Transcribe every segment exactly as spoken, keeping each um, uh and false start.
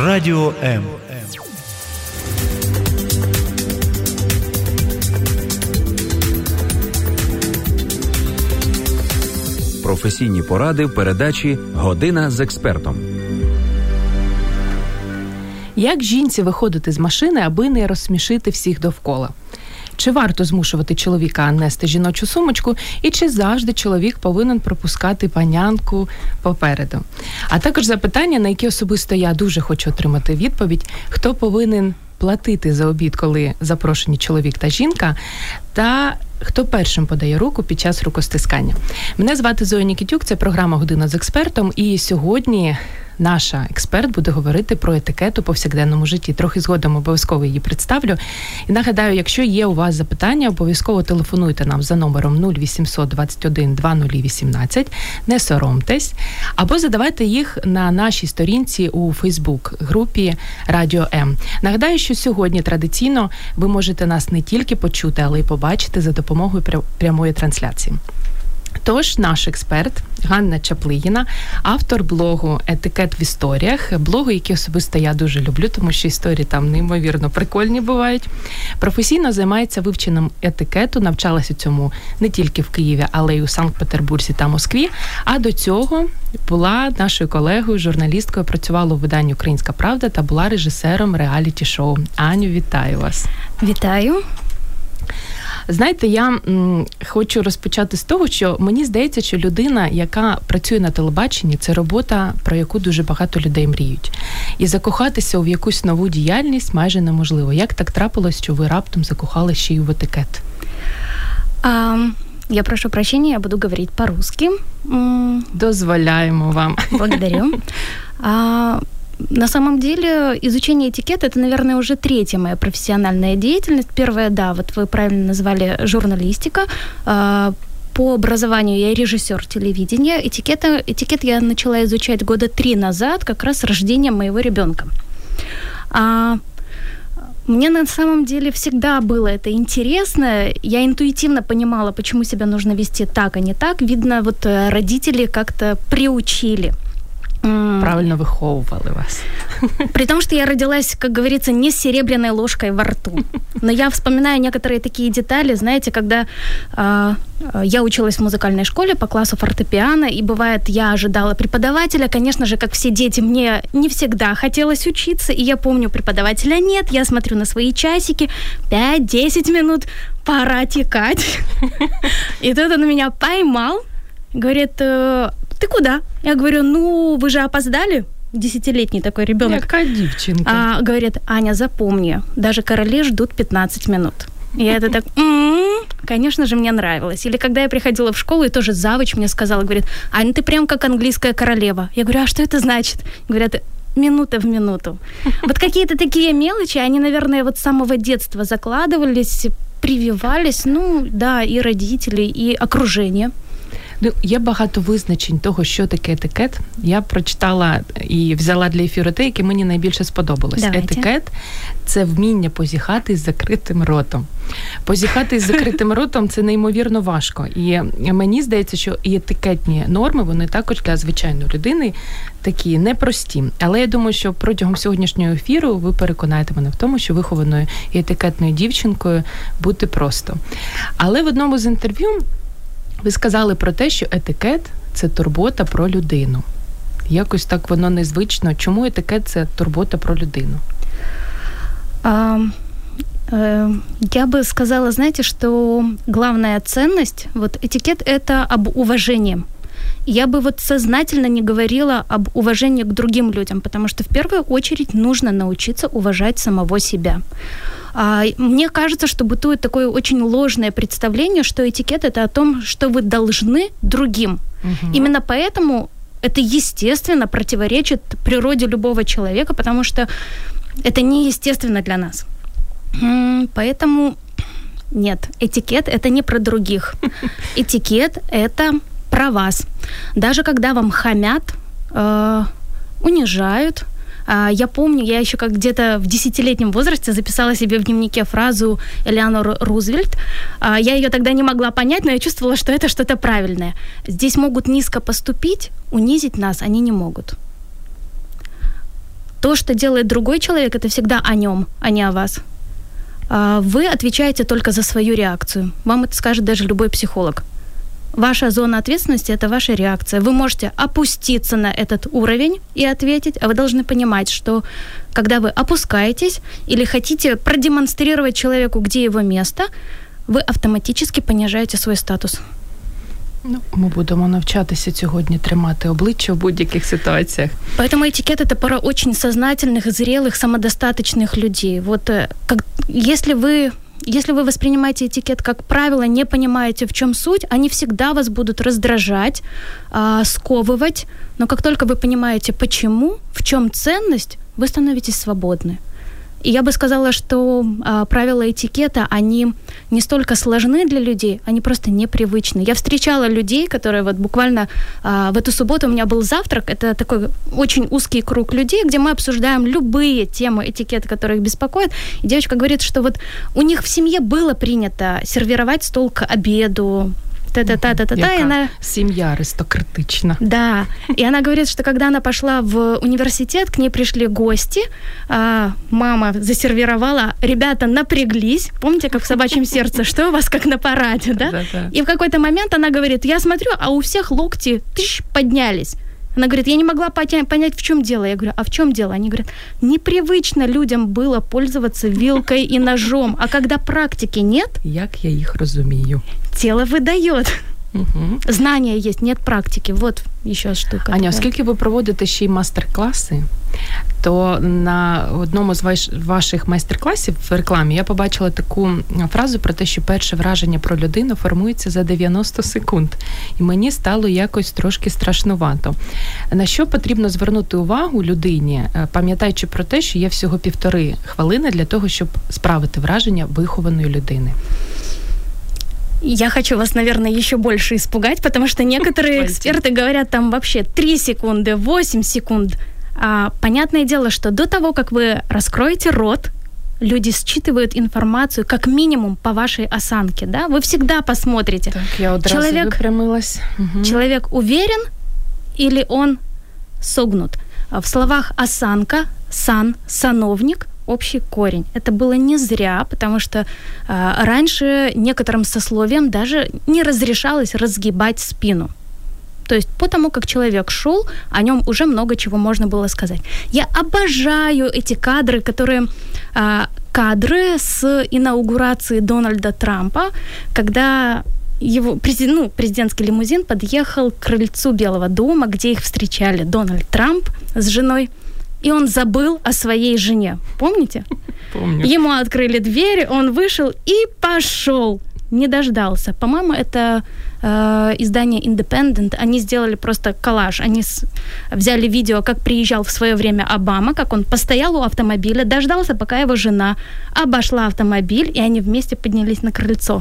Радіо М. Професійні поради в передачі «Година з експертом». Як жінці виходити з машини, аби не розсмішити всіх довкола? Чи варто змушувати чоловіка нести жіночу сумочку? І чи завжди чоловік повинен пропускати панянку попереду? А також запитання, на які особисто я дуже хочу отримати відповідь. Хто повинен платити за обід, коли запрошені чоловік та жінка? Та хто першим подає руку під час рукостискання? Мене звати Зоя Нікітюк, це програма «Година з експертом». І сьогодні наша експерт буде говорити про етикет у повсякденному житті. Трохи згодом обов'язково її представлю. І нагадаю, якщо є у вас запитання, обов'язково телефонуйте нам за номером нуль вісімсот двадцять один двадцять вісімнадцять. Не соромтесь. Або задавайте їх на нашій сторінці у Фейсбук-групі Радіо М. Нагадаю, що сьогодні традиційно ви можете нас не тільки почути, але й побачити за допомогою прямої трансляції. Тож, наш експерт Ганна Чаплигіна, автор блогу «Етикет в історіях», блогу, який особисто я дуже люблю, тому що історії там неймовірно прикольні бувають. Професійно займається вивченням етикету, навчалася цьому не тільки в Києві, але й у Санкт-Петербурзі та Москві. А до цього була нашою колегою, журналісткою, працювала у виданні «Українська правда» та була режисером реаліті-шоу. Аню, вітаю вас. Вітаю. Знаєте, я м, хочу розпочати з того, що мені здається, що людина, яка працює на телебаченні, це робота, про яку дуже багато людей мріють. І закохатися в якусь нову діяльність майже неможливо. Як так трапилось, що ви раптом закохали ще й в етикет? А, я прошу прощения, я буду говорить по-русски. Дозволяємо вам. Благодарю. А, На самом деле, изучение этикета – это, наверное, уже третья моя профессиональная деятельность. Первая, да, вот вы правильно назвали, журналистика. По образованию я режиссер телевидения. Этикета, этикет я начала изучать года три назад, как раз с рождением моего ребёнка. А мне на самом деле всегда было это интересно. Я интуитивно понимала, почему себя нужно вести так, а не так. Видно, вот родители как-то приучили. Правильно выховывали вас. При том, что я родилась, как говорится, не с серебряной ложкой во рту. Но я вспоминаю некоторые такие детали, знаете, когда э, я училась в музыкальной школе по классу фортепиано, и бывает, я ожидала преподавателя, конечно же, как все дети, мне не всегда хотелось учиться, и я помню, преподавателя нет, я смотрю на свои часики, пять-десять минут, пора текать. И тут он меня поймал, говорит: ты куда? Я говорю: ну, вы же опоздали. Десятилетний такой ребёнок. Яка дівчинка. А, говорит: Аня, запомни, даже короли ждут пятнадцать минут. И я это так, м-м-м, конечно же, мне нравилось. Или когда я приходила в школу, и тоже завуч мне сказала, говорит: Аня, ты прям как английская королева. Я говорю: а что это значит? Говорят: минута в минуту. Вот какие-то такие мелочи, они, наверное, вот с самого детства закладывались, прививались, ну, да, и родители, и окружение. Ну, є багато визначень того, що таке етикет. Я прочитала і взяла для ефіру те, яке мені найбільше сподобалось. Давайте. Етикет – це вміння позіхати з закритим ротом. Позіхати з закритим ротом – це неймовірно важко. І мені здається, що і етикетні норми, вони також для звичайної людини такі непрості. Але я думаю, що протягом сьогоднішнього ефіру ви переконаєте мене в тому, що вихованою і етикетною дівчинкою бути просто. Але в одному з інтерв'ю ви сказали про те, що етикет – це турбота про людину. Якось так воно незвично. Чому етикет – це турбота про людину? А, э, я бы сказала, знаете, что главная ценность, вот этикет – это об уважении. Я бы вот сознательно не говорила об уважении к другим людям, потому что в первую очередь нужно научиться уважать самого себя. Мне кажется, что бытует такое очень ложное представление, что этикет – это о том, что вы должны другим. Угу. Именно поэтому это, естественно, противоречит природе любого человека, потому что это неестественно для нас. Поэтому нет, этикет – это не про других. Этикет – это про вас. Даже когда вам хамят, э, унижают. Я помню, я еще как где-то в десятилетнем возрасте записала себе в дневнике фразу Элеонор Рузвельт. Я ее тогда не могла понять, но я чувствовала, что это что-то правильное. Здесь могут низко поступить, унизить нас они не могут. то, что делает другой человек, это всегда о нем, а не о вас. Вы отвечаете только за свою реакцию. Вам это скажет даже любой психолог. Ваша зона ответственности – это ваша реакция. Вы можете опуститься на этот уровень и ответить, а вы должны понимать, что когда вы опускаетесь или хотите продемонстрировать человеку, где его место, ви автоматично понижаєте свій статус. Ну, ми будемо навчатися сьогодні тримати обличчя в будь-яких ситуаціях. Поэтому этикет – это пара очень сознательных, зрелых, самодостаточных людей. Вот как, если вы... Если вы воспринимаете этикет как правило, не понимаете, в чем суть, они всегда вас будут раздражать, сковывать. Но как только вы понимаете, почему, в чем ценность, вы становитесь свободны. И я бы сказала, что а, правила этикета, они не столько сложны для людей, они просто непривычны. Я встречала людей, которые вот буквально а, в эту субботу у меня был завтрак, это такой очень узкий круг людей, где мы обсуждаем любые темы этикета, которые их беспокоят. И девочка говорит, что вот у них в семье было принято сервировать стол к обеду, та-та-та-та-та, Яка и она... семья аристократична. Да, и она говорит, что когда она пошла в университет, к ней пришли гости, а, мама засервировала, ребята напряглись, помните, как в «Собачьем сердце», что у вас как на параде, да? Да-да. И в какой-то момент она говорит, я смотрю, а у всех локти тыщ, поднялись. Она говорит, я не могла понять, в чем дело. Я говорю, а в чем дело? Они говорят, непривычно людям было пользоваться вилкой и ножом, а когда практики нет... Як я їх розумію. Тело выдает. Угу. Знания есть, нет практики. Вот еще штука. Аня, оскільки ви проводите ще й майстер-класи, то на одному з ваш, ваших майстер-класів в рекламі я побачила таку фразу про те, що перше враження про людину формується за дев'яносто секунд. І мені стало якось трошки страшнувато. На що потрібно звернути увагу людині, пам'ятаючи про те, що є всього півтори хвилини для того, щоб справити враження вихованої людини? Я хочу вас, наверное, еще больше испугать, потому что некоторые эксперты говорят там вообще три секунды, восемь секунд. А, понятное дело, что до того, как вы раскроете рот, люди считывают информацию как минимум по вашей осанке, да? Вы всегда посмотрите. Так, я одразу человек, выпрямилась. Угу. Человек уверен или он согнут? В словах осанка, сан, сановник – общий корень. Это было не зря, потому что э, раньше некоторым сословиям даже не разрешалось разгибать спину. То есть по тому, как человек шел, о нем уже много чего можно было сказать. Я обожаю эти кадры, которые... Э, кадры с инаугурации Дональда Трампа, когда его ну, президентский лимузин подъехал к крыльцу Белого дома, где их встречали Дональд Трамп с женой, и он забыл о своей жене. Помните? Помню. Ему открыли дверь, он вышел и пошел. Не дождался. По-моему, это э, издание Independent. Они сделали просто коллаж. Они с... взяли видео, как приезжал в свое время Обама, как он постоял у автомобиля, дождался, пока его жена обошла автомобиль, и они вместе поднялись на крыльцо.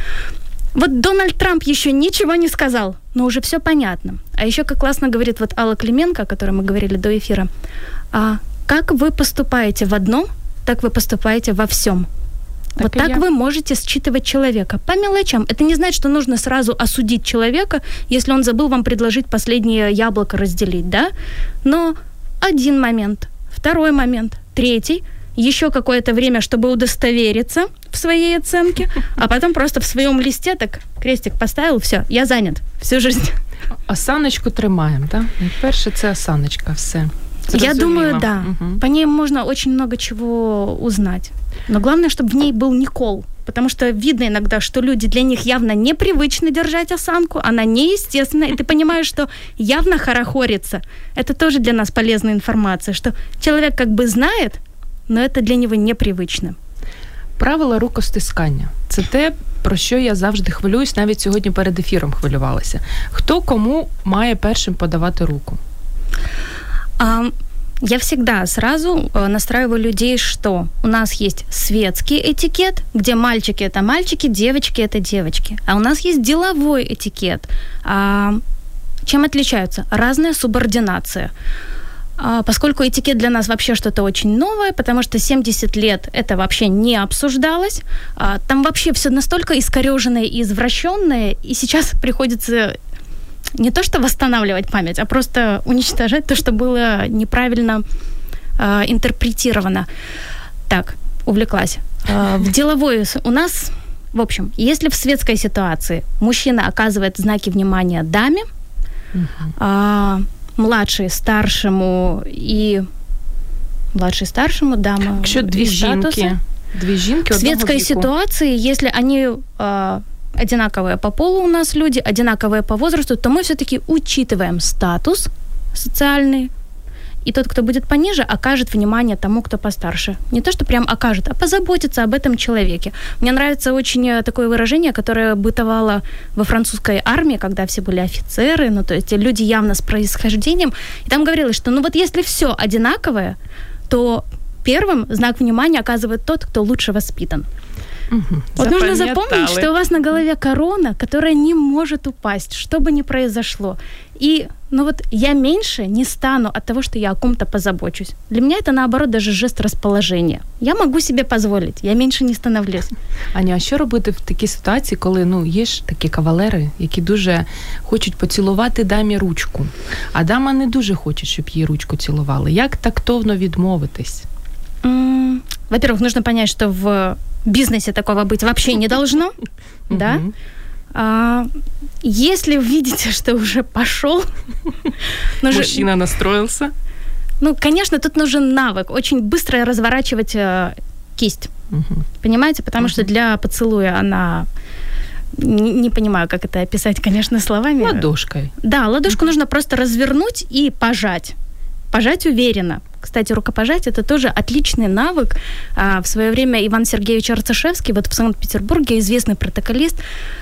Вот Дональд Трамп еще ничего не сказал, но уже все понятно. А еще, как классно говорит вот Алла Клименко, о которой мы говорили до эфира, а как вы поступаете в одном, так вы поступаете во всем. Так вот так я. Вы можете считывать человека по мелочам. Это не значит, что нужно сразу осудить человека, если он забыл вам предложить последнее яблоко разделить, да? Но один момент, второй момент, третий, еще какое-то время, чтобы удостовериться в своей оценке, а потом просто в своем листе так крестик поставил, все, я занят всю жизнь. Осаночку тримаємо, так? Да? Перше це осаночка, все. Я думаю, да. Угу. По ней можно очень много чего узнать. Но главное, чтобы в ней был не кол. Потому что видно иногда, что люди, для них явно непривычно держать осанку, она неестественная, и ты понимаешь, что явно хорохорится. Это тоже для нас полезная информация, что человек как бы знает, но это для него непривычно. Правила рукостискання – це те, про що я завжди хвилююсь, навіть сьогодні перед ефіром хвилювалася. Хто кому має першим подавати руку? А, я всегда сразу настраиваю людей, что у нас есть светский этикет, где мальчики – это мальчики, девочки – это девочки. А у нас есть деловой этикет. А, чем отличаются? Разная субординация. Поскольку этикет для нас вообще что-то очень новое, потому что семьдесят лет это вообще не обсуждалось, там вообще все настолько искорёженное и извращённое, и сейчас приходится не то что восстанавливать память, а просто уничтожать то, что было неправильно э, интерпретировано. Так, увлеклась. Э, в деловой у нас, в общем, если в светской ситуации мужчина оказывает знаки внимания даме, uh-huh. э, младший старшему и младший старшему, дама Якщо дві жінки, дві жінки в светской віку. ситуации, если они э, одинаковые по полу у нас люди, одинаковые по возрасту, то мы все-таки учитываем статус социальный, и тот, кто будет пониже, окажет внимание тому, кто постарше. Не то, что прям окажет, а позаботится об этом человеке. Мне нравится очень такое выражение, которое бытовало во французской армии, когда все были офицеры, ну, то есть люди явно с происхождением. И там говорилось, что ну вот если все одинаковое, то первым знак внимания оказывает тот, кто лучше воспитан. Угу. Вот нужно запомнить, что у вас на голове корона, которая не может упасть, что бы ни произошло. И, ну вот, я меньше не стану от того, что я о ком-то позабочусь. Для меня это, наоборот, даже жест расположения. Я могу себе позволить, я меньше не становлюсь. Аня, а що робити в такій ситуації, коли, ну, є ж такі кавалери, які дуже хочуть поцілувати дамі ручку, а дама не дуже хоче, щоб її ручку цілували? Як тактовно відмовитись? М- Во-первых, нужно понять, что в бизнесе такого быть вообще не должно, да? А, если видите, что уже пошел... Мужчина настроился? Ну, конечно, тут нужен навык. Очень быстро разворачивать э, кисть. Uh-huh. Понимаете? Потому uh-huh. что для поцелуя она... Не, не понимаю, как это описать, конечно, словами. Ладошкой. Да, ладошку uh-huh. нужно просто развернуть и пожать. Пожать уверенно. Кстати, рукопожатие – это тоже отличный навык. А, в свое время Иван Сергеевич Арцишевский, вот в Санкт-Петербурге, известный протоколист,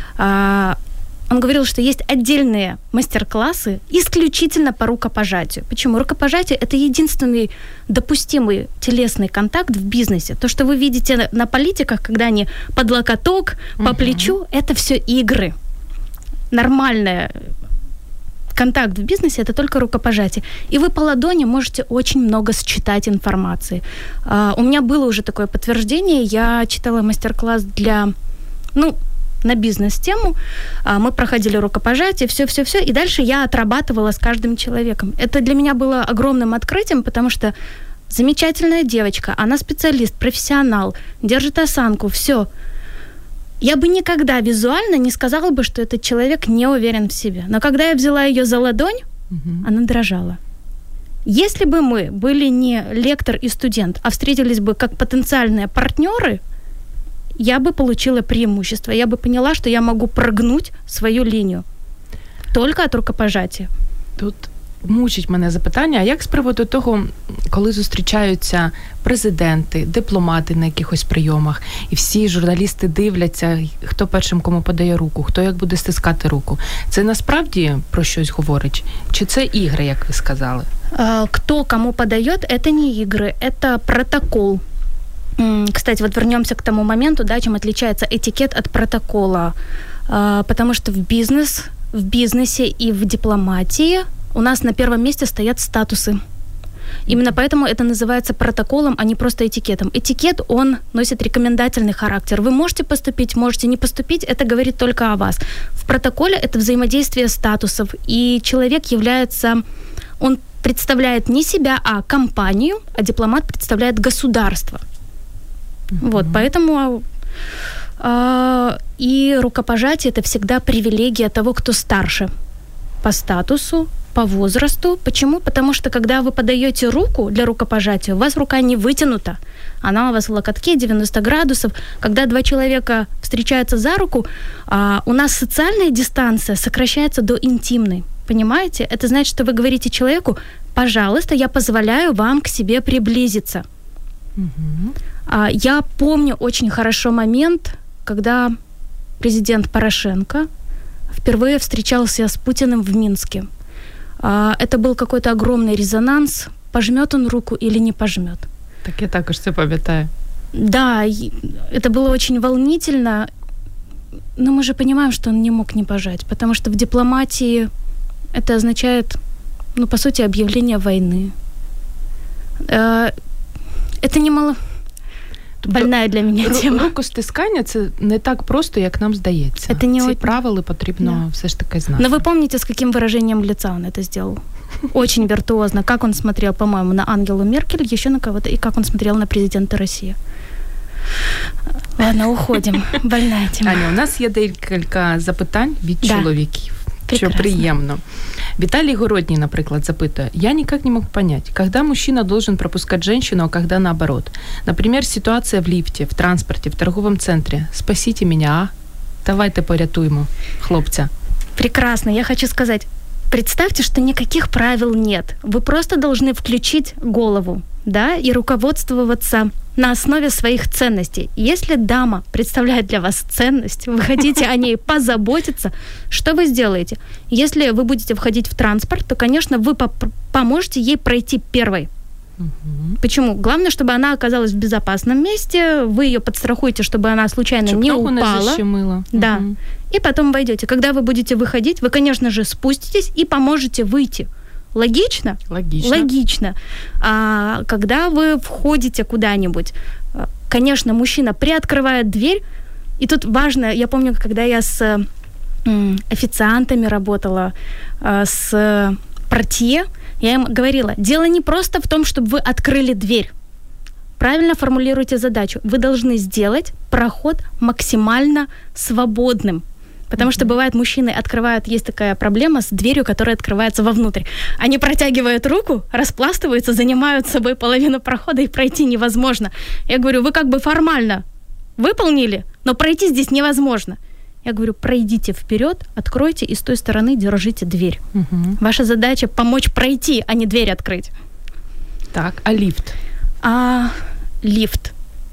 а, он говорил, что есть отдельные мастер-классы исключительно по рукопожатию. Почему? Рукопожатие – это единственный допустимый телесный контакт в бизнесе. То, что вы видите на политиках, когда они под локоток, по uh-huh. плечу – это все игры. Нормальное контакт в бизнесе – это только рукопожатие. И вы по ладони можете очень много считать информации. Uh, у меня было уже такое подтверждение. Я читала мастер-класс для, ну, на бизнес-тему. Uh, мы проходили рукопожатие, все-все-все. И дальше я отрабатывала с каждым человеком. Это для меня было огромным открытием, потому что замечательная девочка, она специалист, профессионал, держит осанку, все. Я бы никогда визуально не сказала бы, что этот человек не уверен в себе. Но когда я взяла ее за ладонь, угу. она дрожала. Если бы мы были не лектор и студент, а встретились бы как потенциальные партнеры, я бы получила преимущество. Я бы поняла, что я могу прогнуть свою линию. Только от рукопожатия. Тут мучить мене запитання, а як з приводу того, коли зустрічаються президенти, дипломати на якихось прийомах, і всі журналісти дивляться, хто першим кому подає руку, хто як буде стискати руку. Це насправді про щось говорить? Чи це ігри, як ви сказали? Кто кому подает, это не игры, это протокол. Кстати, вот вернемся к тому моменту, да, чем отличается этикет от протокола. Потому что в бизнес, в бизнесе и в дипломатии у нас на первом месте стоят статусы. Именно поэтому это называется протоколом, а не просто этикетом. Этикет, он носит рекомендательный характер. Вы можете поступить, можете не поступить, это говорит только о вас. В протоколе это взаимодействие статусов, и человек является, он представляет не себя, а компанию, а дипломат представляет государство. Mm-hmm. Вот, поэтому... Э, и рукопожатие – это всегда привилегия того, кто старше по статусу, по возрасту. Почему? Потому что, когда вы подаете руку для рукопожатия, у вас рука не вытянута. Она у вас в локотке, девяносто градусов. Когда два человека встречаются за руку, а, у нас социальная дистанция сокращается до интимной. Понимаете? Это значит, что вы говорите человеку: пожалуйста, я позволяю вам к себе приблизиться. Угу. А, я помню очень хорошо момент, когда президент Порошенко впервые встречался с Путиным в Минске. Это был какой-то огромный резонанс, пожмет он руку или не пожмет. Так я також це пам'ятаю. Да, это было очень волнительно, но мы же понимаем, что он не мог не пожать, потому что в дипломатии это означает, ну, по сути, объявление войны. Это немало... Больная для мене тема. Рукостискання – це не так просто, як нам здається. Это не Ці от... правила потрібно да. все ж таки знати. Но вы помните, с каким выражением лица он это сделал? Очень виртуозно. Как он смотрел, по-моему, на Ангелу Меркель, еще на кого-то, и как он смотрел на президента России. Ладно, уходимо. Больна тема. Аня, у нас є декілька запитань від да. чоловіків, Прекрасно. що приємно. Виталий Городний, например, запытывает. Я никак не могу понять, когда мужчина должен пропускать женщину, а когда наоборот. Например, ситуация в лифте, в транспорте, в торговом центре. Спасите меня, а? Давайте порятуємо хлопця. Прекрасно. Я хочу сказать, представьте, что никаких правил нет. Вы просто должны включить голову, да, и руководствоваться на основе своих ценностей. Если дама представляет для вас ценность, вы хотите о ней позаботиться, что вы сделаете? Если вы будете входить в транспорт, то, конечно, вы поп- поможете ей пройти первой. Угу. Почему? Главное, чтобы она оказалась в безопасном месте, вы ее подстрахуете, чтобы она случайно Чтоб не ногу упала. Не защемила. Да. Угу. И потом войдете. Когда вы будете выходить, вы, конечно же, спуститесь и поможете выйти. Логично? Логично. Логично. А когда вы входите куда-нибудь, конечно, мужчина приоткрывает дверь, и тут важно, я помню, когда я с м, официантами работала, с портье, я им говорила, дело не просто в том, чтобы вы открыли дверь. Правильно формулируйте задачу. Вы должны сделать проход максимально свободным. Потому mm-hmm. что бывает, мужчины открывают, есть такая проблема с дверью, которая открывается вовнутрь. Они протягивают руку, распластываются, занимают собой половину прохода, и пройти невозможно. Я говорю, вы как бы формально выполнили, но пройти здесь невозможно. Я говорю, пройдите вперед, откройте и с той стороны держите дверь. Mm-hmm. Ваша задача помочь пройти, а не дверь открыть. Так, а лифт? А лифт.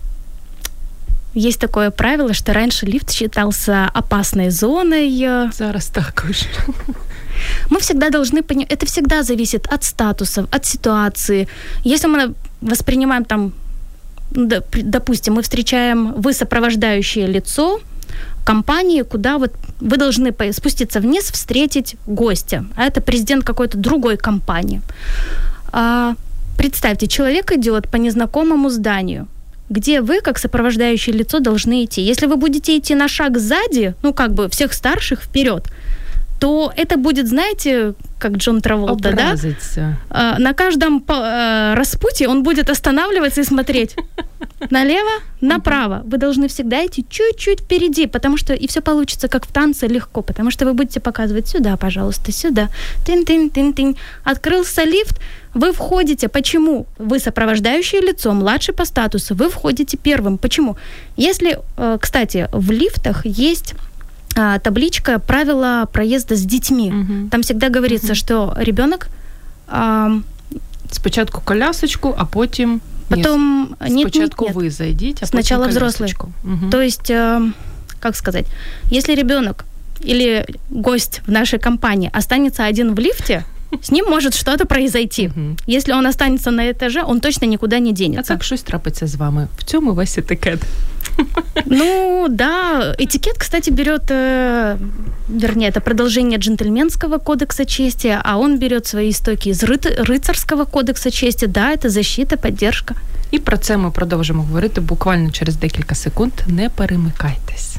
Есть такое правило, что раньше лифт считался опасной зоной. Зараз також. Мы всегда должны понимать, это всегда зависит от статусов, от ситуации. Если мы воспринимаем там, допустим, мы встречаем, вы сопровождающее лицо компании, куда вот вы должны спуститься вниз, встретить гостя, а это президент какой-то другой компании. А, представьте, человек идет по незнакомому зданию, где вы, как сопровождающее лицо, должны идти. Если вы будете идти на шаг сзади, ну, как бы всех старших вперед, то это будет, знаете, как Джон Траволта, Образиться. Да? На каждом распутье он будет останавливаться и смотреть налево, направо. Вы должны всегда идти чуть-чуть впереди, потому что и все получится, как в танце, легко, потому что вы будете показывать сюда, пожалуйста, сюда. Тын-тын-тын-тын. Открылся лифт, вы входите. Почему? Вы сопровождающее лицо, младший по статусу, вы входите первым. Почему? Если, кстати, в лифтах есть табличка «Правила проезда с детьми». Угу. Там всегда говорится, угу. что ребенок... А... Спочатку колясочку, а потім... Потом... Нет, спочатку нет, нет. Вы зайдите, а сначала потім взрослый. Угу. То есть, как сказать, если ребенок или гость в нашей компании останется один в лифте, с ним может что-то произойти. Угу. Если он останется на этаже, он точно никуда не денется. А как щось трапиться з вами? В цьому весь етикет. Ну, да. Этикет, кстати, берет, э, вернее, это продолжение джентльменского кодекса чести, а он берет свои истоки из ры- рыцарского кодекса чести. Да, это защита, поддержка. І про це ми продовжимо говорити буквально через декілька секунд. Не перемикайтесь.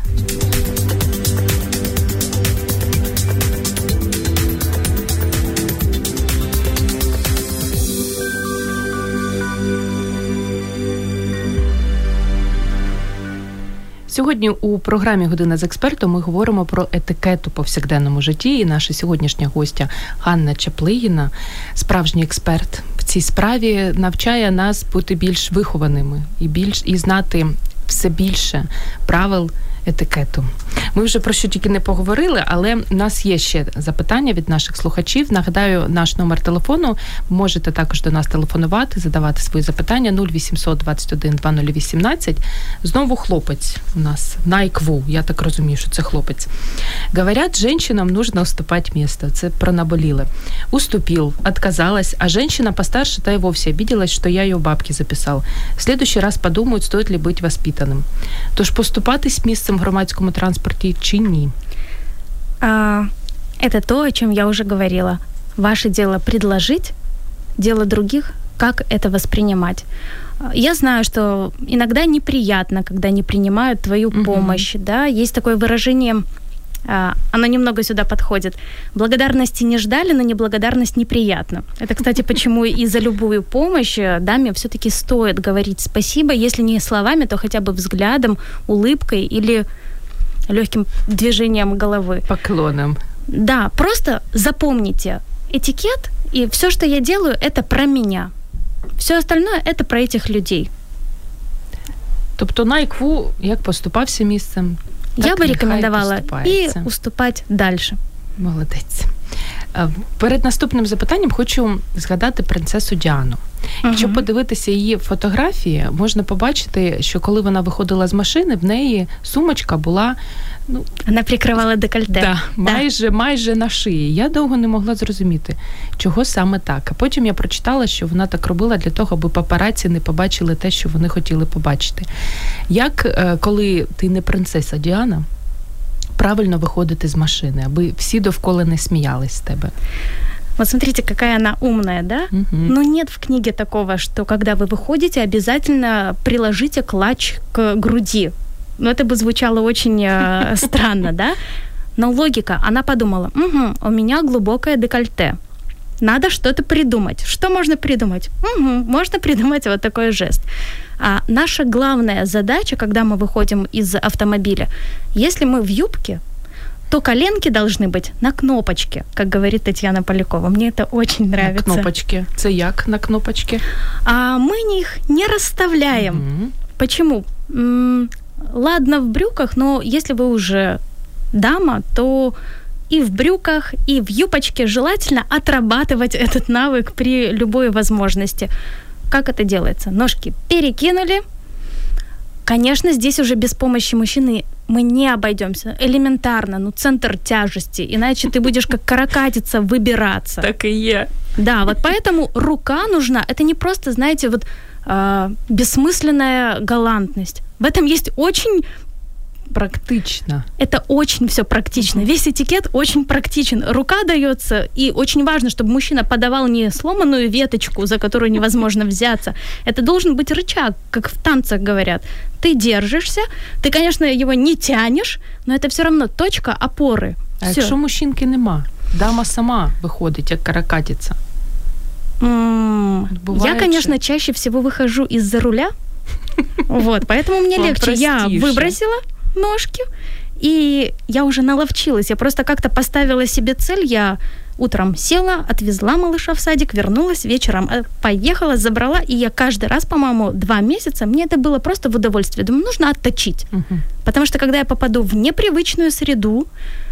Сьогодні у програмі «Година з експертом» ми говоримо про етикет у повсякденному житті. І наша сьогоднішня гостя Ганна Чаплигіна, справжній експерт в цій справі, навчає нас бути більш вихованими і більш і знати все більше правил етикету. Ми вже про що тільки не поговорили, але у нас є ще запитання від наших слухачів. Нагадаю, наш номер телефону. Можете також до нас телефонувати, задавати свої запитання. нуль вісімсот двадцять один двадцять вісімнадцять. Знову хлопець у нас на ікву. Я так розумію, що це хлопець. Говорят, женщинам нужно уступать место. Це про наболіле. Уступил, отказалась, а женщина постарше та и вовсе обиделась, что я ее бабки записал. В следующий раз подумают, стоит ли быть воспитанным. Тож поступатись місцем в громадському транспорті чи ні? А, это то, о чем я уже говорила. Ваше дело предложить, дело других, как это воспринимать. Я знаю, что иногда неприятно, когда не принимают твою uh-huh. помощь. Да? Есть такое выражение оно немного сюда подходит. Благодарности не ждали, но неблагодарность неприятна. Это, кстати, почему и за любую помощь даме все-таки стоит говорить спасибо, если не словами, то хотя бы взглядом, улыбкой или легким движением головы. Поклоном. Да, просто запомните, этикет и все, что я делаю, это про меня. Все остальное – это про этих людей. Тобто на ІКВУ як поступався місцем, так я би рекомендувала і поступається. уступати далі. Молодець. Перед наступним запитанням хочу згадати принцесу Діану. Якщо uh-huh. подивитися її фотографії, можна побачити, що коли вона виходила з машини, в неї сумочка була... Ну, вона прикривала декольте. Да, да. Майже, майже на шиї. Я довго не могла зрозуміти, чого саме так. А потім я прочитала, що вона так робила для того, аби папараці не побачили те, що вони хотіли побачити. Як, коли ти не принцеса Діана, правильно виходити з машини, аби всі довкола не сміялись з тебе? Вот смотрите, какая она умная, да? Uh-huh. Но нет в книге такого, что когда вы выходите, обязательно приложите клатч к груди. Ну, это бы звучало очень э, странно, да? Но логика, она подумала, угу, у меня глубокое декольте. Надо что-то придумать. Что можно придумать? Угу, можно придумать вот такой жест. А наша главная задача, когда мы выходим из автомобиля, если мы в юбке, то коленки должны быть на кнопочке, как говорит Татьяна Полякова. Мне это очень нравится. На кнопочке. Це як на кнопочке? А мы их не расставляем. Mm-hmm. Почему? М- ладно в брюках, но если вы уже дама, то и в брюках, и в юбочке желательно отрабатывать этот навык при любой возможности. Как это делается? Ножки перекинули. Конечно, здесь уже без помощи мужчины мы не обойдёмся. Элементарно, ну, центр тяжести. Иначе ты будешь как каракатица выбираться. Так и є. Да, вот поэтому рука нужна. Это не просто, знаете, вот э, бессмысленная галантность. В этом есть очень... Практично. Это очень всё практично. Весь этикет очень практичен. Рука даётся, и очень важно, чтобы мужчина подавал не сломанную веточку, за которую невозможно взяться. Это должен быть рычаг, как в танцах говорят. Ты держишься, ты, конечно, его не тянешь, но это всё равно точка опоры. А всё. Якщо мужчинки нема, дама сама виходить, як каракатиця? Mm, я, конечно, чаще всего выхожу из-за руля, вот, поэтому мне легче. Я выбросила ножки, и я уже наловчилась. Я просто как-то поставила себе цель. Я утром села, отвезла малыша в садик, вернулась, вечером поехала, забрала, и я каждый раз, по-моему, два месяца, мне это было просто в удовольствие. Думаю, нужно отточить. Uh-huh. Потому что, когда я попаду в непривычную среду,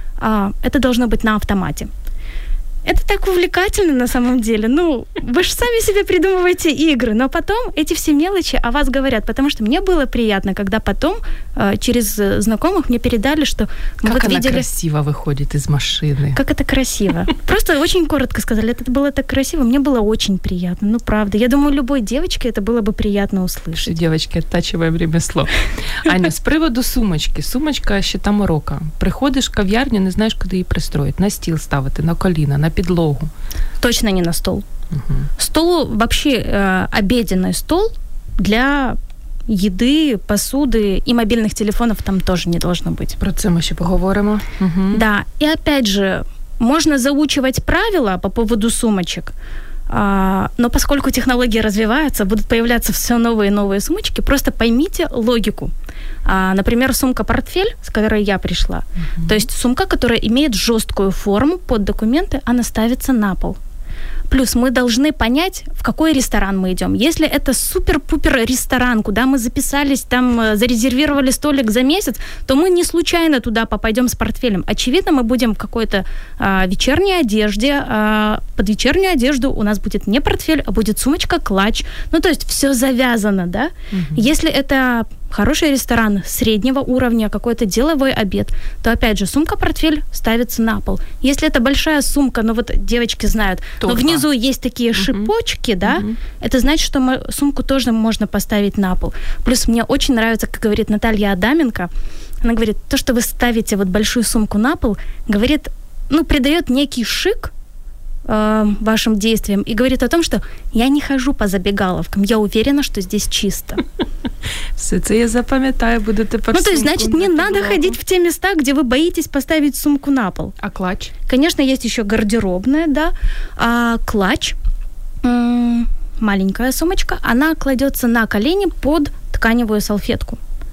это должно быть на автомате. Это так увлекательно на самом деле. Ну, вы же сами себе придумываете игры, но потом эти все мелочи о вас говорят, потому что мне было приятно, когда потом э, через знакомых мне передали, что... Как вот она видели... красиво выходит из машины. Как это красиво. Просто очень коротко сказали, это было так красиво, мне было очень приятно, ну правда. Я думаю, любой девочке это было бы приятно услышать. Девочки, оттачиваем ремесло. Аня, з приводу сумочки. Сумочка ще та морока. Приходиш в кав'ярню, не знаєш, куди її пристроїти. На стіл ставити, на коліна, на підлогу. Точно не на стол. Угу. Стол, вообще э, обеденный стол для еды, посуды и мобильных телефонов там тоже не должно быть. Про це ми ще поговоримо. Угу. Да, и опять же, можно заучивать правила по поводу сумочек, а, но поскольку технологии развиваются, будут появляться все новые и новые сумочки, просто поймите логику. А, например, сумка-портфель, с которой я пришла, uh-huh. то есть сумка, которая имеет жесткую форму под документы, она ставится на пол. Плюс мы должны понять, в какой ресторан мы идем. Если это супер-пупер ресторан, куда мы записались, там зарезервировали столик за месяц, то мы не случайно туда попадем с портфелем. Очевидно, мы будем в какой-то а, вечерней одежде. А, под вечернюю одежду у нас будет не портфель, а будет сумочка-клатч. Ну, то есть все завязано, да? Угу. Если это хороший ресторан среднего уровня, какой-то деловой обед, то, опять же, сумка-портфель ставится на пол. Если это большая сумка, ну вот девочки знают, но внизу есть такие uh-huh. шипочки, да, uh-huh. это значит, что мо- сумку тоже можно поставить на пол. Плюс мне очень нравится, как говорит Наталья Адаменко, она говорит, то, что вы ставите вот большую сумку на пол, говорит, ну, придает некий шик э, вашим действиям и говорит о том, что я не хожу по забегаловкам, я уверена, что здесь чисто. Все це я запам'ятаю, буду тепер. Ну, то есть, значит, не надо ходить в те места, где вы боитесь поставить сумку на пол. А клатч? Конечно, есть еще гардеробная, да. А клатч, м- маленькая сумочка, она кладется на колени под тканевую салфетку.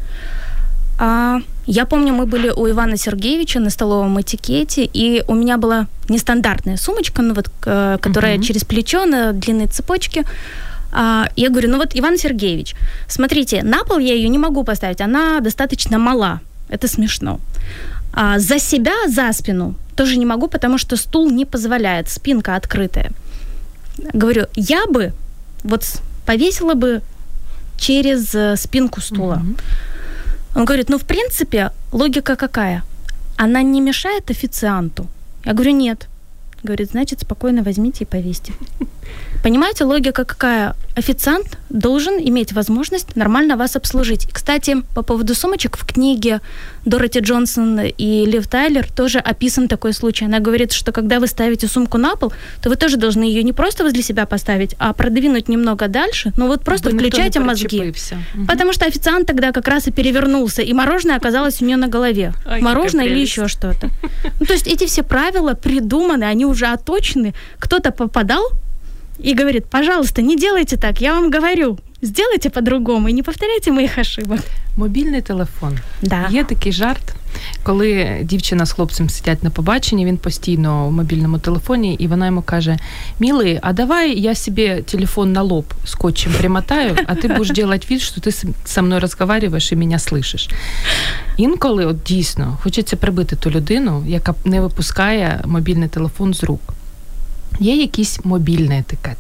А, я помню, мы были у Ивана Сергеевича на столовом этикете, и у меня была нестандартная сумочка, ну вот, к- которая uh-huh. через плечо на длинной цепочке. А, я говорю, ну вот, Иван Сергеевич, смотрите, на пол я ее не могу поставить, она достаточно мала, это смешно. А за себя, за спину тоже не могу, потому что стул не позволяет, спинка открытая. Говорю, я бы вот повесила бы через спинку стула. Uh-huh. Он говорит, ну, в принципе, логика какая? Она не мешает официанту? Я говорю, нет. Говорит, значит, спокойно возьмите и повесьте. Понимаете, логика какая? Официант должен иметь возможность нормально вас обслужить. И, кстати, по поводу сумочек, в книге Дороти Джонсон и Лив Тайлер тоже описан такой случай. Она говорит, что когда вы ставите сумку на пол, то вы тоже должны ее не просто возле себя поставить, а продвинуть немного дальше. Ну вот просто Вы включайте мозги. Угу. Потому что официант тогда как раз и перевернулся, и мороженое оказалось у нее на голове. Ой, мороженое или еще что-то. Ну, то есть эти все правила придуманы, они уже оточены. Кто-то попадал и говорит, пожалуйста, не делайте так, я вам говорю, сделайте по-другому і не повторяйте моїх ошибок. Мобільний телефон. Да. Є такий жарт, коли дівчина з хлопцем сидять на побаченні, він постійно в мобільному телефоні, і вона йому каже, милый, а давай я себе телефон на лоб скотчем примотаю, а ти будеш делать вид, що ти со мною розмовляєш і мене слышиш. Інколи, от дійсно, хочеться прибити ту людину, яка не випускає мобільний телефон з рук. Є якийсь мобільний етикет?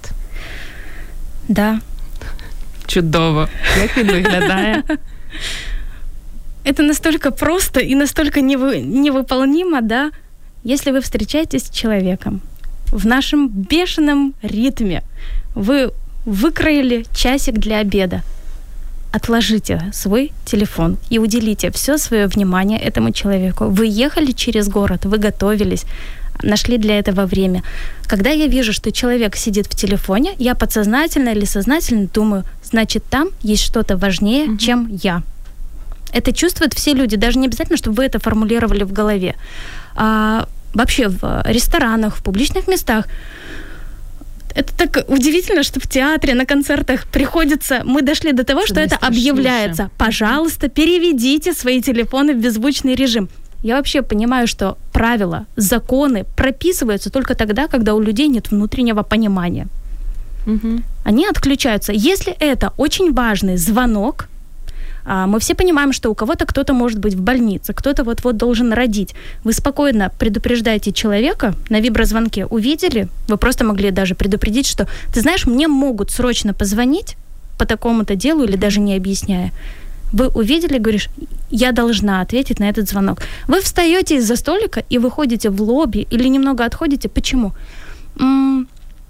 Да. Чудово. Як він виглядає? Это настолько просто и настолько невы- невыполнимо, да? Если вы встречаетесь с человеком в нашем бешеном ритме, вы выкроили часик для обеда, отложите свой телефон и уделите все свое внимание этому человеку. Вы ехали через город, вы готовились, нашли для этого время. Когда я вижу, что человек сидит в телефоне, я подсознательно или сознательно думаю, значит, там есть что-то важнее, mm-hmm. чем я. Это чувствуют все люди, даже не обязательно, чтобы вы это формулировали в голове. А, вообще в ресторанах, в публичных местах это так удивительно, что в театре, на концертах приходится... Мы дошли до того, что, что это объявляется. Пожалуйста, переведите свои телефоны в беззвучный режим. Я вообще понимаю, что правила, законы прописываются только тогда, когда у людей нет внутреннего понимания. Угу. Они отключаются. Если это очень важный звонок, мы все понимаем, что у кого-то кто-то может быть в больнице, кто-то вот-вот должен родить. Вы спокойно предупреждаете человека на виброзвонке. Увидели? Вы просто могли даже предупредить, что, ты знаешь, мне могут срочно позвонить по такому-то делу или даже не объясняя. Вы увидели, говоришь, я должна ответить на этот звонок. Вы встаете из-за столика и выходите в лобби или немного отходите. Почему? М-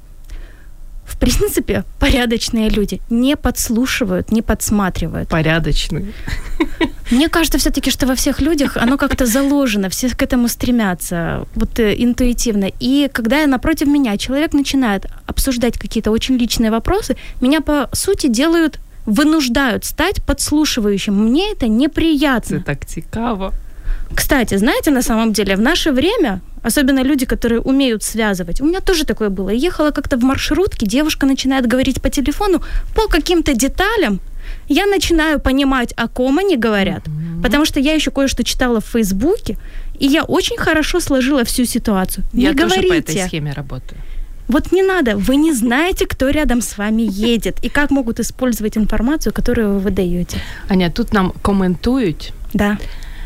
В принципе, порядочные люди не подслушивают, не подсматривают. Порядочные. Мне кажется все-таки, что во всех людях оно как-то заложено, все к этому стремятся, вот э, интуитивно. И когда напротив меня человек начинает обсуждать какие-то очень личные вопросы, меня, по сути, делают, вынуждают стать подслушивающим. Мне это неприятно. Это так цікаво. Кстати, знаете, на самом деле, в наше время, особенно люди, которые умеют связывать, у меня тоже такое было. Ехала как-то в маршрутке, девушка начинает говорить по телефону по каким-то деталям. Я начинаю понимать, о ком они говорят, mm-hmm. потому что я еще кое-что читала в Фейсбуке, и я очень хорошо сложила всю ситуацию. Не я говорите. тоже по этой схеме работаю. Вот не надо, вы не знаете, кто рядом с вами едет, и как могут использовать информацию, которую вы выдаете. Аня, тут нам коментують. Да.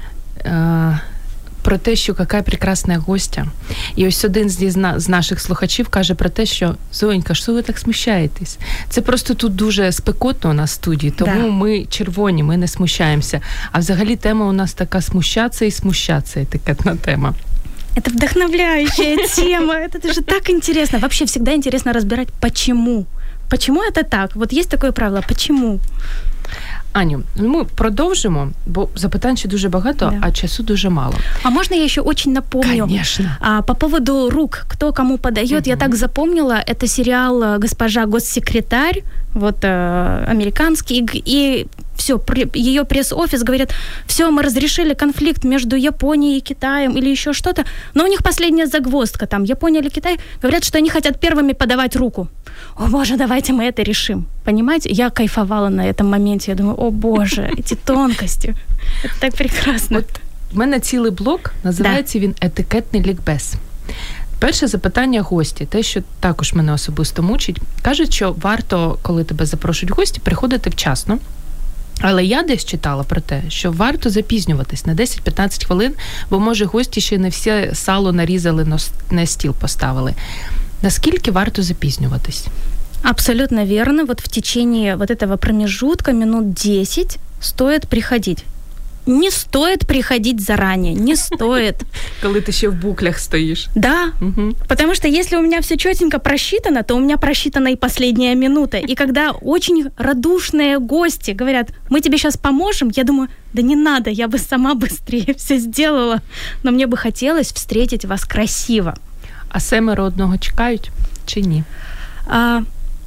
Про те, що яка прекрасна гостя. І ось один з, з наших слухачів каже про те, що Зонька, що ви так смущаєтесь? Це просто тут дуже спекотно у нас в студії, тому да. Ми червоні, ми не смущаємося. А взагалі тема у нас така смущаться і смущаться, етикетна тема. Это вдохновляющая тема, это же так интересно. Вообще всегда интересно разбирать, почему. Почему это так? Вот есть такое правило, почему? Аню, ми продовжимо, бо запитань ще дуже багато, да. А часу дуже мало. А можно я еще очень напомню? Конечно. А, по поводу рук, кто кому подает, угу. Я так запомнила, это сериал «Госпожа госсекретарь», вот, э, американский, и, и все, ее пресс-офис, говорят, все, мы разрешили конфликт между Японией и Китаем или еще что-то, но у них последняя загвоздка, там, Япония или Китай, говорят, что они хотят первыми подавать руку. О, боже, давайте мы это решим. Понимаете, я кайфовала на этом моменте, я думаю, о, боже, эти тонкости, это так прекрасно. От в мене цілий блок, називається да. він «Етикетний лікбез». Перше запитання гості, те, що також мене особисто мучить. Кажуть, що варто, коли тебе запрошують гості, приходити вчасно. Але я десь читала про те, що варто запізнюватись на десять-п'ятнадцять хвилин, бо, може, гості ще не все сало нарізали, на стіл поставили. Наскільки варто запізнюватись? Абсолютно верно. Вот в течение вот этого промежутка минут десять стоит приходить. Не стоит приходить заранее, не стоит. Коли ты еще в буклях стоишь. Да, угу. Потому что если у меня все четенько просчитано, то у меня просчитана и последняя минута. И когда очень радушные гости говорят, мы тебе сейчас поможем, я думаю, да не надо, я бы сама быстрее все сделала. Но мне бы хотелось встретить вас красиво. А семеро одного чекають чи ні? А...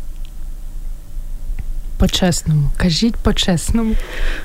По-чесному. Кажіть по-чесному.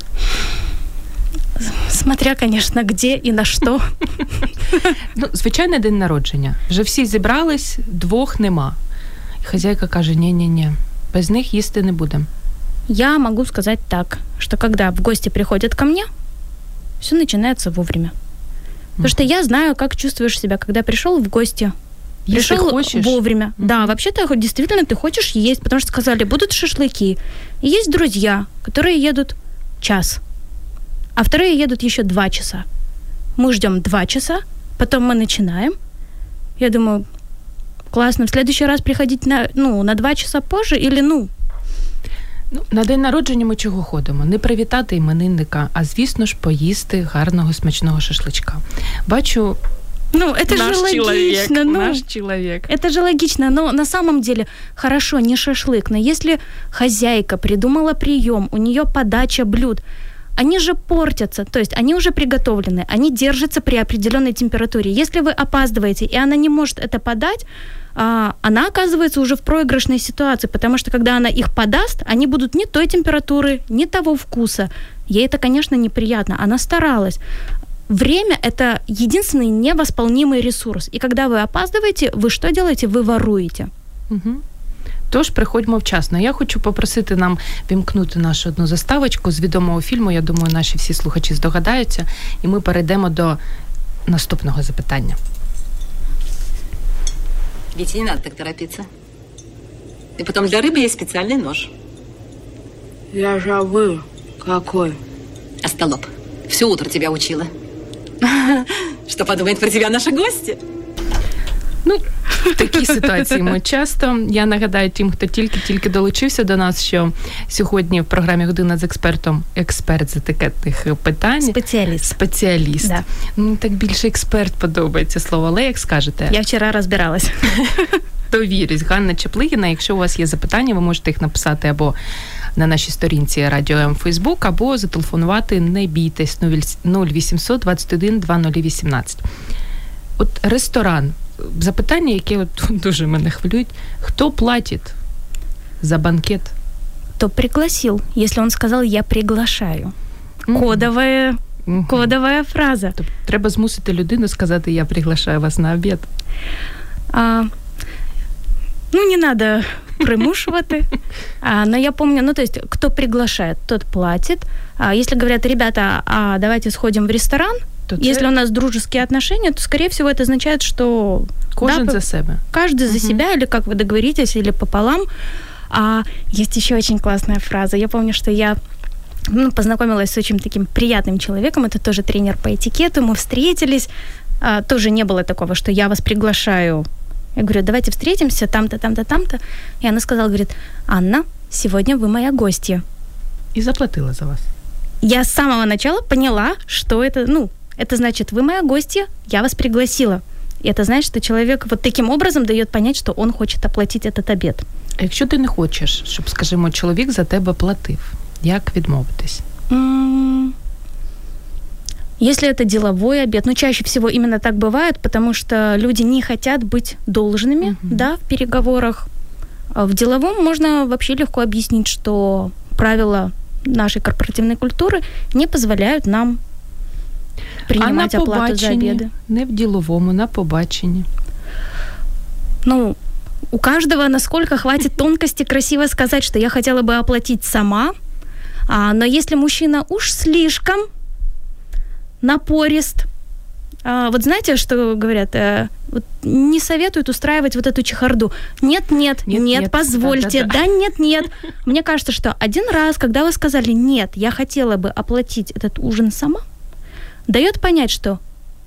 Смотря, конечно, где і на що. Ну, звичайний день народження. Вже всі зібрались, двох нема. І хазяйка каже, ні-ні-ні, без них їсти не будемо. Я могу сказать так, что когда в гости приходят ко мне, все начинается вовремя. Потому mm-hmm. что я знаю, как чувствуешь себя, когда пришел в гости. Если пришел хочешь. Вовремя. Mm-hmm. Да, вообще-то действительно ты хочешь есть, потому что сказали, будут шашлыки. И есть друзья, которые едут час. А вторые едут еще два часа. Мы ждем два часа, потом мы начинаем. Я думаю, классно, в следующий раз приходить на, ну, на два часа позже или ну? Ну, на день народження ми чого ходимо? Не привітати іменинника, а, звісно ж, поїсти гарного смачного шашличка. Бачу, ну, это наш же человек, логично. Ну, наш человек. Это же логично, но на самом деле, хорошо, не шашлык, но если хозяйка придумала прием, у нее подача блюд, они же портятся, то есть они уже приготовлены, они держатся при определенной температуре. Если вы опаздываете, и она не может это подать, она оказывается уже в проигрышной ситуации, потому что когда она их подаст, они будут не той температуры, не того вкуса. Ей это, конечно, неприятно. Она старалась. Время – это единственный невосполнимый ресурс. И когда вы опаздываете, вы что делаете? Вы воруете. Угу. Тож приходьмо вчасно. Я хочу попросити нам вімкнути нашу одну заставочку з відомого фільму. Я думаю, наші всі слухачі здогадаються. І ми перейдемо до наступного запитання. Витя, не надо так торопиться. И потом для рыбы есть специальный нож. Я забыл. Какой? Остолоп. Все утро тебя учила. Что подумает про тебя наши гости? Ну, в такій ситуації ми часто. Я нагадаю тим, хто тільки-тільки долучився до нас, що сьогодні в програмі «Година з експертом» експерт з етикетних питань. Спеціаліст. Спеціаліст. Да. Ну, так більше експерт подобається слово, але як скажете? Я вчора розбиралась. Довірюсь. Ганна Чаплигіна, якщо у вас є запитання, ви можете їх написати або на нашій сторінці Радіо М Фейсбук, або зателефонувати, не бійтесь, нуль вісімсот двадцять один двадцять нуль вісімнадцять. От ресторан. Запитання, які от дуже мене хвилюють. Хто платить за банкет? Кто пригласил? Если он сказал «я приглашаю». Mm-hmm. Кодовая, mm-hmm. кодовая фраза. Тобто треба змусити людину сказати «я приглашаю вас на обід». А, ну, не надо примушивать. А, но я помню, ну, то есть, кто приглашает, тот платит. А, если говорят, ребята, а давайте сходим в ресторан, если це... у нас дружеские отношения, то, скорее всего, это означает, что... Кожен да, за себя. Каждый угу. за себя, или как вы договоритесь, или пополам. А есть еще очень классная фраза. Я помню, что я ну, познакомилась с очень таким приятным человеком. Это тоже тренер по этикету. Мы встретились. А, тоже не было такого, что я вас приглашаю. Я говорю, давайте встретимся там-то, там-то, там-то. И она сказала, говорит, Анна, сегодня вы моя гостья. И заплатила за вас. Я с самого начала поняла, что это, ну, это значит, вы моя гостья, я вас пригласила. И это значит, что человек вот таким образом дает понять, что он хочет оплатить этот обед. А якщо ти не хочеш, щоб, скажімо, чоловік за тебе платив, як відмовитись? Mm, если это деловой обед, ну, чаще всего именно так бывает, потому что люди не хотят быть должными, uh-huh. да, в переговорах. А в деловом можно вообще легко объяснить, что правила нашей корпоративной культуры не позволяют нам принимать а на оплату за обеды. Не в діловому, на побаченні. Ну, у каждого насколько хватит тонкости красиво сказать, что я хотела бы оплатить сама, а, но если мужчина уж слишком напорист, а, вот знаете, что говорят, а, вот не советуют устраивать вот эту чехарду. Нет, нет, нет, нет позвольте, да, да, да. да, нет, нет. Мне кажется, что один раз, когда вы сказали, нет, я хотела бы оплатить этот ужин сама, дает понять, что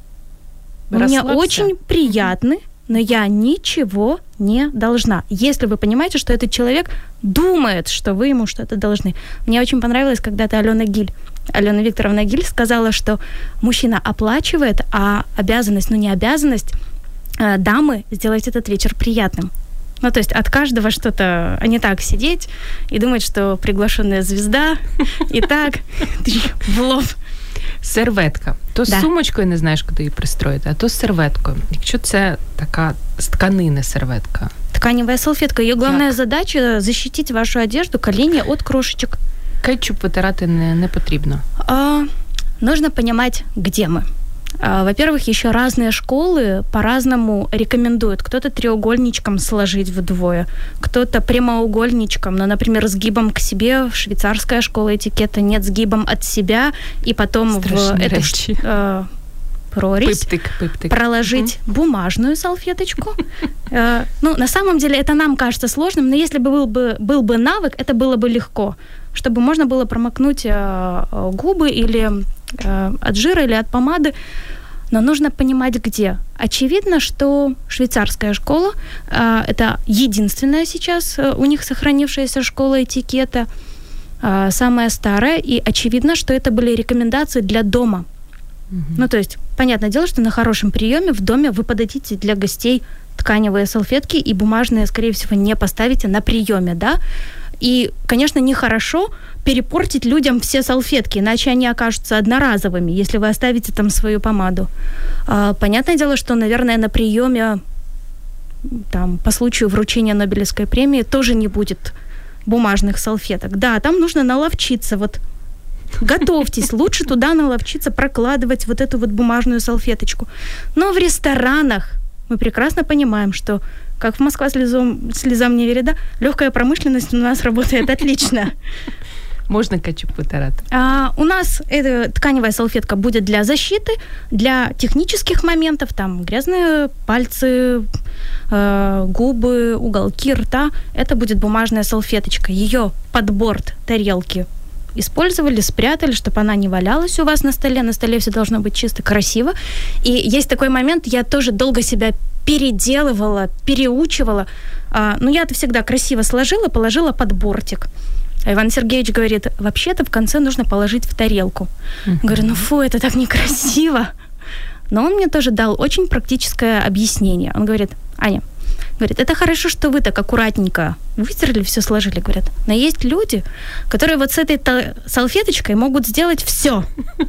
мне очень приятно, но я ничего не должна. Если вы понимаете, что этот человек думает, что вы ему что-то должны. Мне очень понравилось когда-то Алена Гиль, Алена Викторовна Гиль сказала, что мужчина оплачивает, а обязанность, ну не обязанность, э, дамы сделать этот вечер приятным. Ну, то есть от каждого что-то, а не так сидеть и думать, что приглашенная звезда, и так в лоб. Серветка. То да. з сумочкою не знаєш, куди її пристроїти, а то з серветкою. Якщо це така з тканини серветка. Тканевая салфетка. Ее главная Як? задача – защитить вашу одежду, колени от крошечек. Кетчуп витирати не, не потрібно. А, нужно понимать, где мы. А, во-первых, еще разные школы по-разному рекомендуют. Кто-то треугольничком сложить вдвое, кто-то прямоугольничком, ну, например, сгибом к себе. Швейцарская школа этикета нет, сгибом от себя, и потом Страшные в эту э, прорезь пыптик, пыптик. проложить угу. бумажную салфеточку. Э, ну, на самом деле, это нам кажется сложным, но если бы был бы, был бы навык, это было бы легко, чтобы можно было промокнуть э, губы или э, от жира, или от помады. Но нужно понимать, где. Очевидно, что швейцарская школа э, – это единственная сейчас э, у них сохранившаяся школа этикета, э, самая старая, и очевидно, что это были рекомендации для дома. Mm-hmm. Ну, то есть, понятное дело, что на хорошем приеме в доме вы подадите для гостей тканевые салфетки, и бумажные, скорее всего, не поставите на приеме, да? И, конечно, нехорошо перепортить людям все салфетки, иначе они окажутся одноразовыми, если вы оставите там свою помаду. А, понятное дело, что, наверное, на приеме там, по случаю вручения Нобелевской премии тоже не будет бумажных салфеток. Да, там нужно наловчиться. Вот готовьтесь, лучше туда наловчиться прокладывать вот эту вот бумажную салфеточку. Но в ресторанах мы прекрасно понимаем, что как в Москва слезам, слезам не верит, да, легкая промышленность у нас работает отлично. Можно кетчуп вытирать? А, у нас эта тканевая салфетка будет для защиты, для технических моментов, там грязные пальцы, э, губы, уголки рта. Это будет бумажная салфеточка. Ее под борт тарелки использовали, спрятали, чтобы она не валялась у вас на столе. На столе все должно быть чисто, красиво. И есть такой момент, я тоже долго себя переделывала, переучивала. А, ну, я это всегда красиво сложила, положила под бортик. А Иван Сергеевич говорит, вообще-то в конце нужно положить в тарелку. Uh-huh. Говорю, ну фу, это так некрасиво. Но он мне тоже дал очень практическое объяснение. Он говорит, Аня, говорит, это хорошо, что вы так аккуратненько вытерли, все сложили, говорят. Но есть люди, которые вот с этой та- салфеточкой могут сделать все.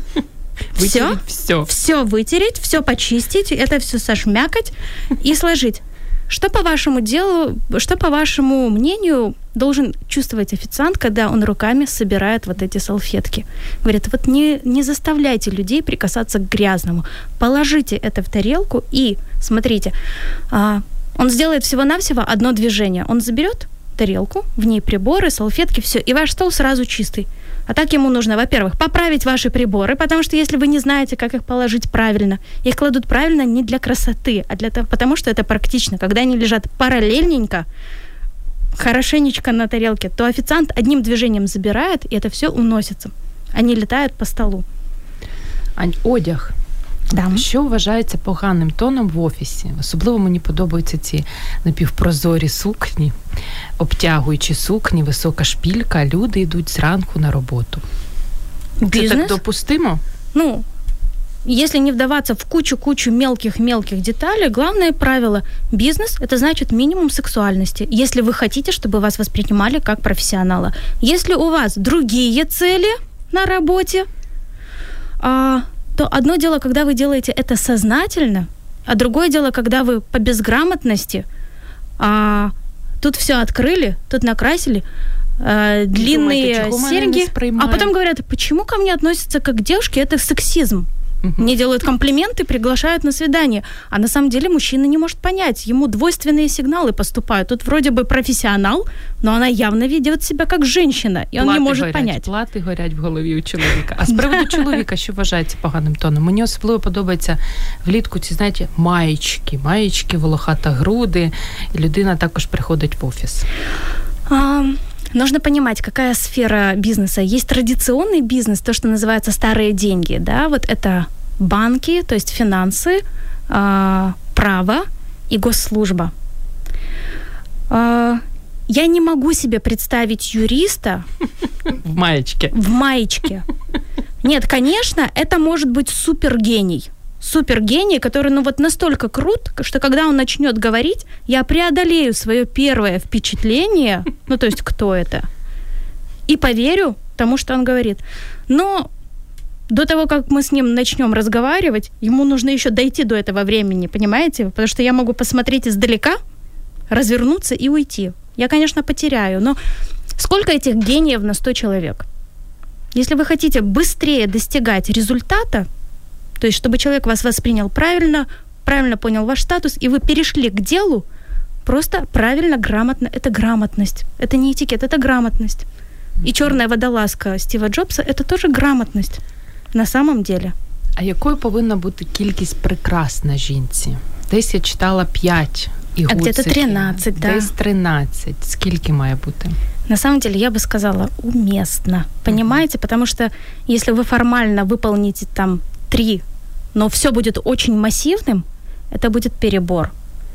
Все, все, все вытереть, все почистить, это все сошмякать и сложить. Что по вашему делу, что по вашему мнению должен чувствовать официант, когда он руками собирает вот эти салфетки? Говорит, вот не, не заставляйте людей прикасаться к грязному. Положите это в тарелку и, смотрите, а, он сделает всего-навсего одно движение. Он заберет тарелку, в ней приборы, салфетки, все, и ваш стол сразу чистый. А так ему нужно, во-первых, поправить ваши приборы, потому что если вы не знаете, как их положить правильно, их кладут правильно не для красоты, а для того, потому что это практично. Когда они лежат параллельненько, хорошенечко на тарелке, то официант одним движением забирает, и это все уносится. Они летают по столу. Ань, одяг. Да. Що вважається поганим тоном в офісі? Особливо мені подобаються ці напівпрозорі сукні, обтягуючі сукні, висока шпілька, люди йдуть зранку на роботу. Бизнес? Це так допустимо? Ну, если не вдаваться в кучу-кучу мелких-мелких деталей, главное правило – бизнес – это значит минимум сексуальности, если вы хотите, чтобы вас воспринимали как профессионала. Если у вас другие цели на работе, а, то одно дело, когда вы делаете это сознательно, а другое дело, когда вы по безграмотности а, тут все открыли, тут накрасили, э, длинные Думаете, серьги, а потом говорят, почему ко мне относятся как к девушке, это сексизм. Мне делают комплименты, приглашают на свидание. А на самом деле мужчина не может понять. Ему двойственные сигналы поступают. Тут вроде бы профессионал, но она явно ведет себя как женщина. І він не може горять, понять. Плати горять в голові у чоловіка. А з приводу чоловіка, що вважається поганим тоном? Мені особливо подобається влітку ці, знаєте, маєчки. Маєчки, волохата груди. І людина також приходить в офіс. А... Нужно понимать, какая сфера бизнеса. Есть традиционный бизнес, то, что называется старые деньги, да, вот это банки, то есть финансы, э, право и госслужба. Э, я не могу себе представить юриста в маечке. В маечке. Нет, конечно, это может быть супергений. Супергений, который, ну, вот настолько крут, что когда он начнет говорить, я преодолею свое первое впечатление, ну, то есть кто это, и поверю тому, что он говорит. Но до того, как мы с ним начнем разговаривать, ему нужно еще дойти до этого времени, понимаете? Потому что я могу посмотреть издалека, развернуться и уйти. Я, конечно, потеряю, но сколько этих гениев на сто человек? Если вы хотите быстрее достигать результата, то есть, чтобы человек вас воспринял правильно, правильно понял ваш статус, и вы перешли к делу просто правильно, грамотно. Это грамотность. Это не этикет, это грамотность. И черная водолазка Стива Джобса – это тоже грамотность на самом деле. А якою повинна бути кількість прикрас на жінці? Десь я читала п'ять і гуцики. А где-то тринадцать, да. Десь тринадцять. Скільки має бути? На самом деле, я бы сказала, уместно. Понимаете? Mm-hmm. Потому что если вы формально выполните там три, но все будет очень массивным, это будет перебор.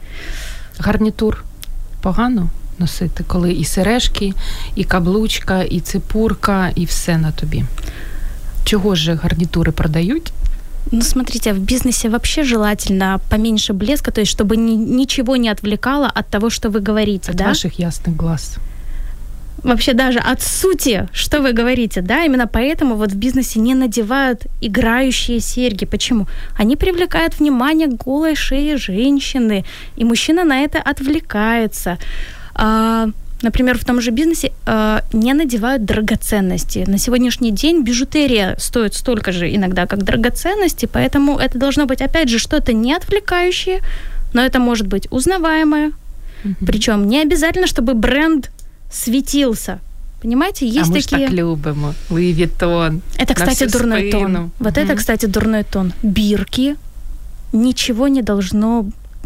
Гарнітур погано носити, коли і сережки, і каблучка, і цепурка, і все на тобі? Чого ж гарнітури продають? Ну, смотрите, в бизнесе вообще желательно поменьше блеска, то есть чтобы ни, ничего не отвлекало от того, что вы говорите. От да? ваших ясных глаз. Вообще даже от сути, что вы говорите, да, именно поэтому вот в бизнесе не надевают играющие серьги. Почему? Они привлекают внимание к голой шее женщины, и мужчина на это отвлекается. А, например, в том же бизнесе а, не надевают драгоценности. На сегодняшний день бижутерия стоит столько же иногда, как драгоценности, поэтому это должно быть, опять же, что-то не отвлекающее, но это может быть узнаваемое. Mm-hmm. Причем не обязательно, чтобы бренд светился. Понимаете, есть а мы такие... ж так любим. Луи Виттон. Это, кстати, дурной спину. тон. Вот угу. это, кстати, дурной тон. Бирки. Ничего не должно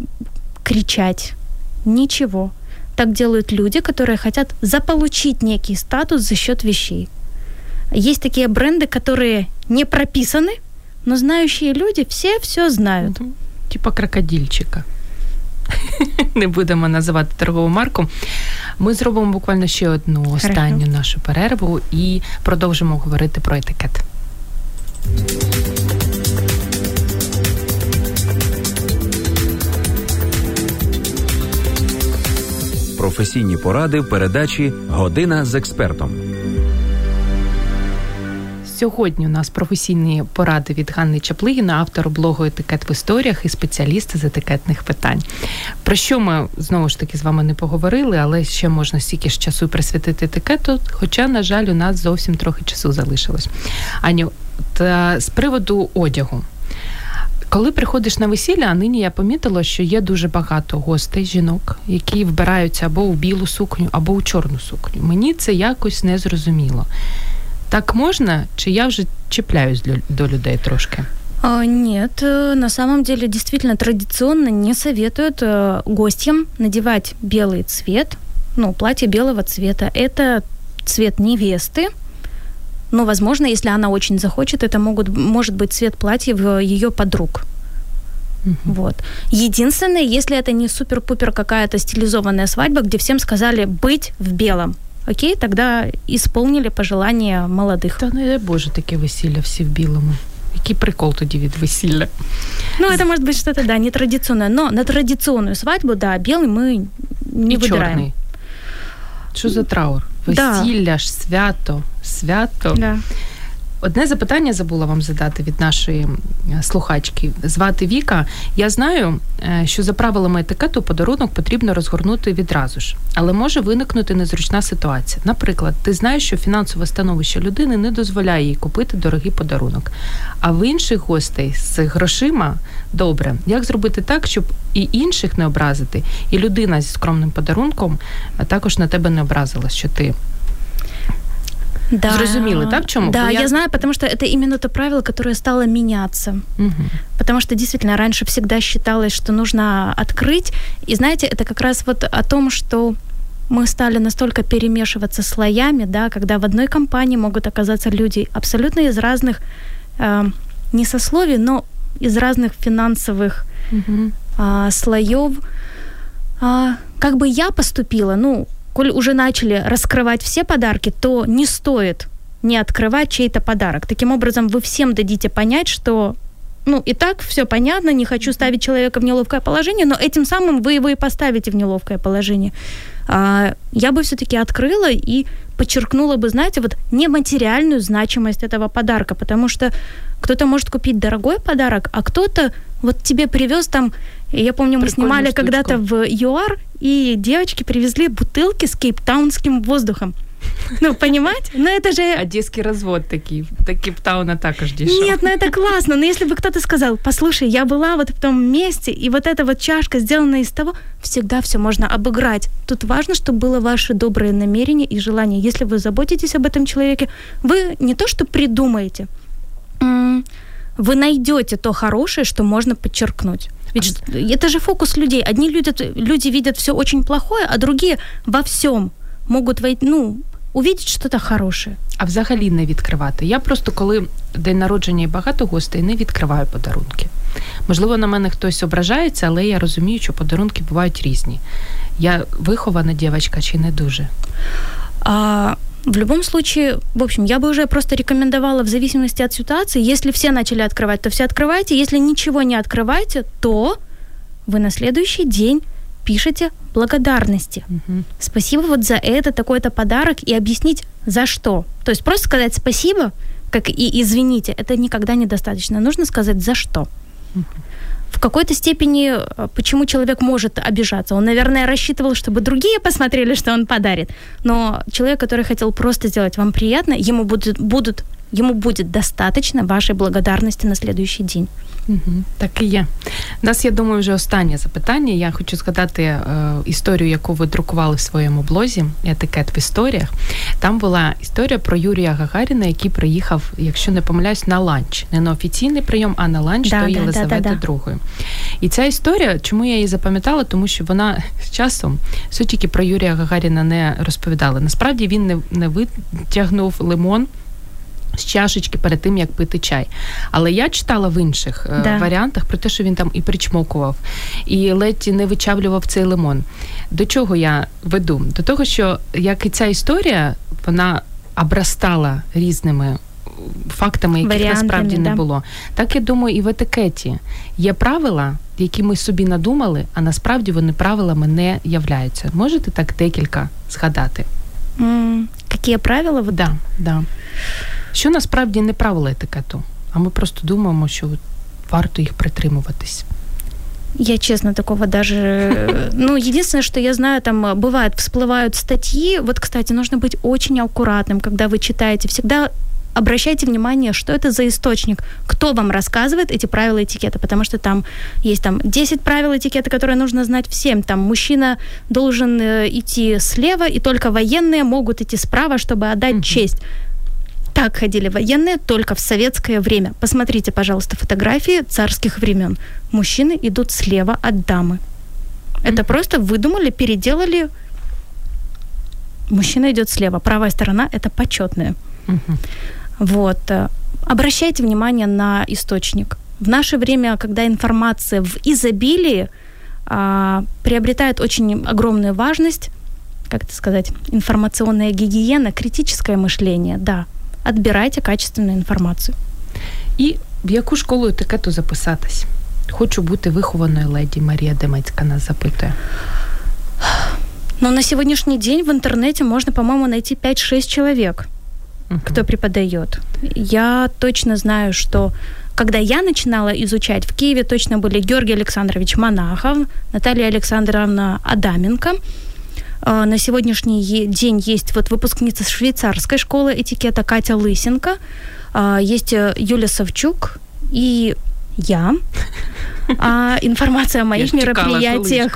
кричать. Ничего. Так делают люди, которые хотят заполучить некий статус за счет вещей. Есть такие бренды, которые не прописаны, но знающие люди все все знают. Угу. Типа крокодильчика. Не будемо називати торгову марку. Ми зробимо буквально ще одну останню нашу перерву і продовжимо говорити про етикет. Професійні поради в передачі «Година з експертом». Сьогодні у нас професійні поради від Ганни Чаплигіна, автора блогу «Етикет в історіях» і спеціаліста з етикетних питань. Про що ми, знову ж таки, з вами не поговорили, але ще можна стільки ж часу присвятити етикету, хоча, на жаль, у нас зовсім трохи часу залишилось. Аню, та з приводу одягу. Коли приходиш на весілля, а нині я помітила, що є дуже багато гостей, жінок, які вбираються або у білу сукню, або у чорну сукню. Мені це якось не зрозуміло. Так можна, чи я вже чіпляюсь до людей трошки? А, нет, на самом деле действительно традиционно не советуют гостям надевать белый цвет, ну, платье белого цвета. Это цвет невесты, но, возможно, если она очень захочет, это могут, может быть цвет платья её подруг. Uh-huh. Вот. Единственное, если это не супер-пупер какая-то стилизованная свадьба, где всем сказали быть в белом. Окей, тогда исполнили пожелания молодых. Та не дай Боже, таке весілля всі в білому. Який прикол тоді від весілля? Ну, это может быть что-то, да, нетрадиционное. Но на традиционную свадьбу, да, белый мы не і выбираем. Чорний. Що за траур? Весілля да. ж, свято, свято. Да. Одне запитання забула вам задати від нашої слухачки. Звати Віка. Я знаю, що за правилами етикету подарунок потрібно розгорнути відразу ж. Але може виникнути незручна ситуація. Наприклад, ти знаєш, що фінансове становище людини не дозволяє їй купити дорогий подарунок. А в інших гостей з грошима добре. Як зробити так, щоб і інших не образити, і людина зі скромним подарунком також на тебе не образилась, що ти... Да. Зрозумели, да, в чему? Да, я... я знаю, потому что это именно то правило, которое стало меняться. Угу. Потому что действительно раньше всегда считалось, что нужно открыть. И знаете, это как раз вот о том, что мы стали настолько перемешиваться слоями, да, когда в одной компании могут оказаться люди абсолютно из разных, э, не сословий, но из разных финансовых угу. э, слоев. Э, как бы я поступила, ну, коль уже начали раскрывать все подарки, то не стоит не открывать чей-то подарок. Таким образом, вы всем дадите понять, что, ну, и так все понятно, не хочу ставить человека в неловкое положение, но этим самым вы его и поставите в неловкое положение. А, я бы все-таки открыла и подчеркнула бы, знаете, вот нематериальную значимость этого подарка, потому что кто-то может купить дорогой подарок, а кто-то вот тебе привез там, я помню, мы Прикольную снимали штучку. Когда-то в ЮАР, и девочки привезли бутылки с кейптаунским воздухом. Ну, понимаете? Ну, это же... Одесский развод такие. До Кейптауна також дешево. Нет, ну это классно. Но если бы кто-то сказал, послушай, я была вот в том месте, и вот эта вот чашка сделана из того, всегда все можно обыграть. Тут важно, чтобы было ваше доброе намерение и желание. Если вы заботитесь об этом человеке, вы не то что придумаете, вы найдете то хорошее, что можно подчеркнуть. Ведь это же фокус людей. Одни люди, люди видят все очень плохое, а другие во всем можуть войти, ну, увидеть щось хороше. А взагалі не відкривати. Я просто, коли день народження і багато гостей, не відкриваю подарунки. Можливо, на мене хтось ображається, але я розумію, що подарунки бувають різні. Я вихована дівчинка чи не дуже? А... В любом случае, в общем, я бы уже просто рекомендовала в зависимости от ситуации, если все начали открывать, то все открывайте, если ничего не открываете, то вы на следующий день пишете благодарности. Угу. Спасибо вот за это, такой-то подарок, и объяснить, за что. То есть просто сказать спасибо, как и извините, это никогда недостаточно. Нужно сказать, за что. Угу. В какой-то степени, почему человек может обижаться? Он, наверное, рассчитывал, чтобы другие посмотрели, что он подарит. Но человек, который хотел просто сделать вам приятно, ему будут, будут, ему будет достаточно вашей благодарности на следующий день. Угу, так і є. У нас, я думаю, вже останнє запитання. Я хочу згадати е, історію, яку ви друкували в своєму блозі «Етикет в історіях». Там була історія про Юрія Гагаріна, який приїхав, якщо не помиляюсь, на ланч. Не на офіційний прийом, а на ланч да, до да, Єлизавети да, да, другої. І ця історія, чому я її запам'ятала? Тому що вона з часом суть тільки про Юрія Гагаріна не розповідала. Насправді він не, не витягнув лимон з чашечки перед тим, як пити чай. Але я читала в інших да. е, варіантах про те, що він там і причмокував, і ледь не вичавлював цей лимон. До чого я веду? До того, що як і ця історія, вона обростала різними фактами, яких варіантами, насправді да. не було. Так, я думаю, і в етикеті є правила, які ми собі надумали, а насправді вони правилами не являються. Можете так декілька згадати? Mm, які правила? Так, да, да. Що насправді не правила етикету, а ми просто думаємо, що варто їх притримуватись. Я, честно, такого даже... Ну, единственное, что я знаю, там бывает, всплывают статьи. Вот, кстати, нужно быть очень аккуратным, когда вы читаете. Всегда обращайте внимание, что это за источник, кто вам рассказывает эти правила этикета, потому что там есть там десять правил этикета, которые нужно знать всем. Там мужчина должен идти слева, и только военные могут идти справа, чтобы отдать mm-hmm. честь. Так ходили военные только в советское время. Посмотрите, пожалуйста, фотографии царских времен. Мужчины идут слева от дамы. Это mm-hmm. просто выдумали, переделали. Мужчина идет слева. Правая сторона – это почетная. Mm-hmm. Вот. Обращайте внимание на источник. В наше время, когда информация в изобилии, а, приобретает очень огромную важность, как это сказать, информационная гигиена, критическое мышление, да. Отбирайте качественную інформацію. І в яку школу етикету записатись? Хочу бути вихованою леді, Марія Демецька нас запитує. Но на сегодняшний день в интернете можно, по-моему, найти пять-шесть человек. uh-huh. кто преподает. Я точно знаю, что когда я начинала изучать, в Киеве точно были Георгий Александрович Монахов, Наталья Александровна Адаменко. На сегодняшний день есть вот выпускница швейцарской школы этикета Катя Лысенко, есть Юля Савчук и я. А информация о моих мероприятиях...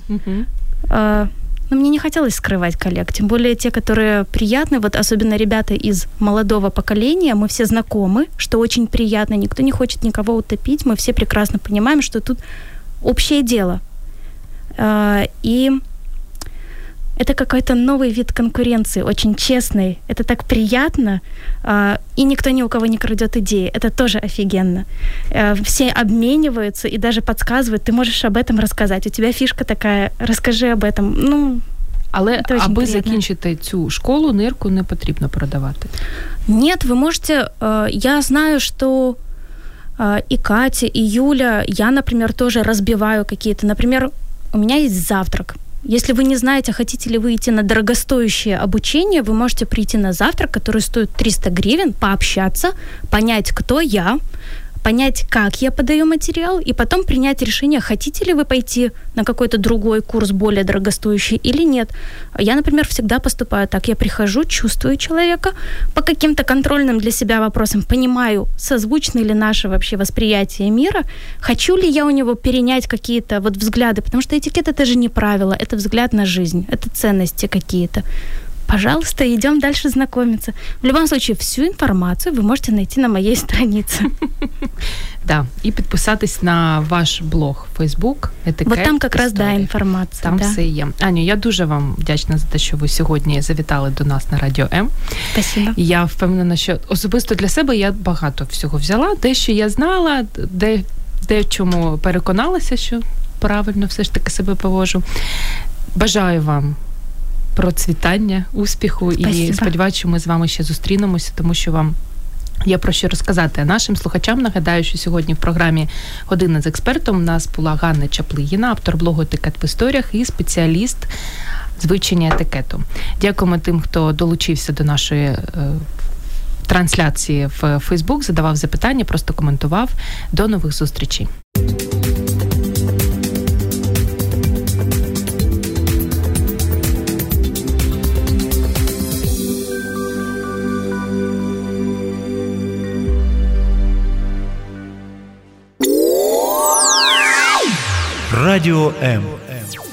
Но мне не хотелось скрывать коллег, тем более те, которые приятны, вот особенно ребята из молодого поколения, мы все знакомы, что очень приятно, никто не хочет никого утопить, мы все прекрасно понимаем, что тут общее дело. И это какой-то новый вид конкуренции, очень честный, это так приятно, и никто ни у кого не крадет идеи, это тоже офигенно. Все обмениваются и даже подсказывают, ты можешь об этом рассказать, у тебя фишка такая, расскажи об этом. Ну, але аби закінчити цю школу, нирку не потрібно продавати. Нет, вы можете, я знаю, что и Катя, и Юля, я, например, тоже разбиваю какие-то, например, у меня есть завтрак. Если вы не знаете, хотите ли вы идти на дорогостоящее обучение, вы можете прийти на завтрак, который стоит триста гривен, пообщаться, понять, кто я, понять, как я подаю материал, и потом принять решение, хотите ли вы пойти на какой-то другой курс, более дорогостоящий или нет. Я, например, всегда поступаю так. Я прихожу, чувствую человека по каким-то контрольным для себя вопросам, понимаю, созвучны ли наши вообще восприятия мира, хочу ли я у него перенять какие-то вот взгляды, потому что этикет — это же не правило, это взгляд на жизнь, это ценности какие-то. Пожалуйста, идем дальше знакомиться. В любом случае, всю информацию вы можете найти на моей странице. Да, і підписатись на ваш блог Facebook «Етикет Вот там как раз, історії». Да, інформація. Там да. все є. Аню, я дуже вам вдячна за те, що ви сьогодні завітали до нас на Радіо М. Спасибо. Я впевнена, що особисто для себе я багато всього взяла. Дещо я знала, де, де в чому переконалася, що правильно все ж таки себе поводжу. Бажаю вам процвітання, успіху. Спасибо. І сподіваюся, що ми з вами ще зустрінемося, тому що вам є про що розказати. А нашим слухачам нагадаю, що сьогодні в програмі «Година з експертом» у нас була Ганна Чаплигіна, автор блогу «Етикет в історіях» і спеціаліст з вивчення етикету. Дякуємо тим, хто долучився до нашої е, трансляції в Фейсбук, задавав запитання, просто коментував. До нових зустрічей. Радіо М.